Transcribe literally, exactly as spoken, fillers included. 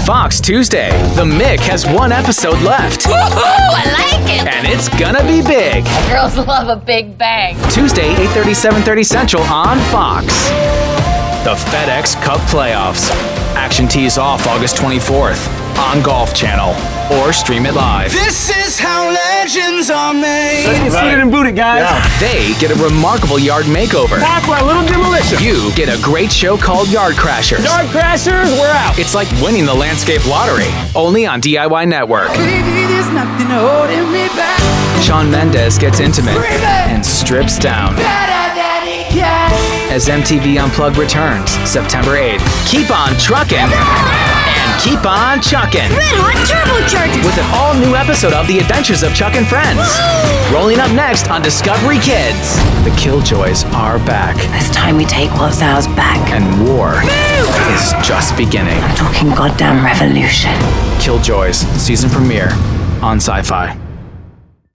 Fox Tuesday, The Mick has one episode left. Woohoo! I like it! And it's gonna be big. Girls love a big bang. Tuesday, eight thirty, seven thirty Central on Fox. The FedEx Cup Playoffs. Action tees off August twenty-fourth on Golf Channel or stream it live. This is how legends are made. Let's get suited and booted, guys. Yeah. They get a remarkable yard makeover. Walk by a little demolition. You get a great show called Yard Crashers. Yard Crashers, we're out. It's like winning the landscape lottery, only on D I Y Network. Baby, there's nothing holding me back. Shawn Mendes gets intimate and strips down as M T V Unplugged returns September eighth. Keep on truckin' and keep on chuckin'. Red Hot Turbochargers. With an all-new episode of The Adventures of Chuck and Friends. Rolling up next on Discovery Kids. The Killjoys are back. This time we take what's ours back. And war is just beginning. I'm talking goddamn revolution. Killjoys, season premiere on Sci-Fi.